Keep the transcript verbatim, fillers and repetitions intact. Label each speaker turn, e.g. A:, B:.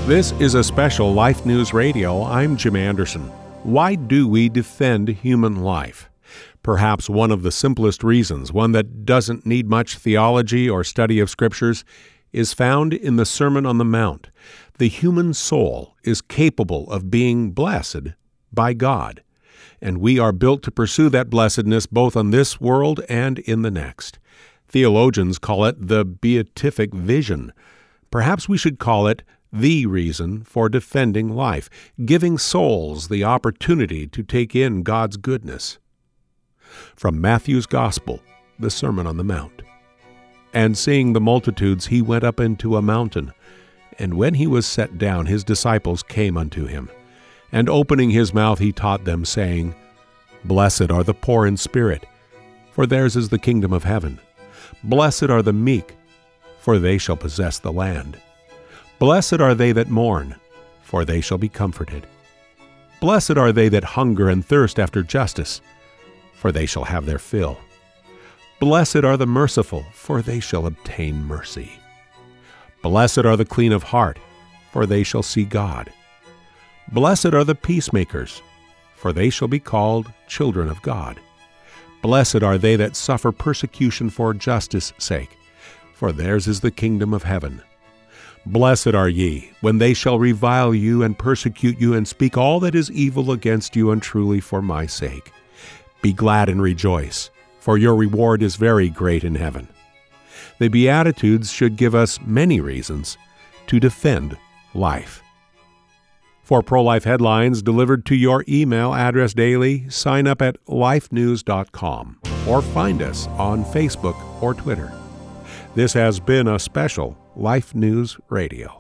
A: This is a special Life News Radio. I'm Jim Anderson. Why do we defend human life? Perhaps one of the simplest reasons, one that doesn't need much theology or study of scriptures, is found in the Sermon on the Mount. The human soul is capable of being blessed by God, and we are built to pursue that blessedness both on this world and in the next. Theologians call it the beatific vision. Perhaps we should call it the reason for defending life, giving souls the opportunity to take in God's goodness. From Matthew's Gospel, the Sermon on the Mount. And seeing the multitudes, he went up into a mountain. And when he was set down, his disciples came unto him. And opening his mouth, he taught them, saying, Blessed are the poor in spirit, for theirs is the kingdom of heaven. Blessed are the meek, for they shall possess the land. Blessed are they that mourn, for they shall be comforted. Blessed are they that hunger and thirst after justice, for they shall have their fill. Blessed are the merciful, for they shall obtain mercy. Blessed are the clean of heart, for they shall see God. Blessed are the peacemakers, for they shall be called children of God. Blessed are they that suffer persecution for justice' sake, for theirs is the kingdom of heaven. Blessed are ye, when they shall revile you and persecute you and speak all that is evil against you untruly for my sake. Be glad and rejoice, for your reward is very great in heaven. The Beatitudes should give us many reasons to defend life. For pro-life headlines delivered to your email address daily, sign up at life news dot com or find us on Facebook or Twitter. This has been a special Life News Radio.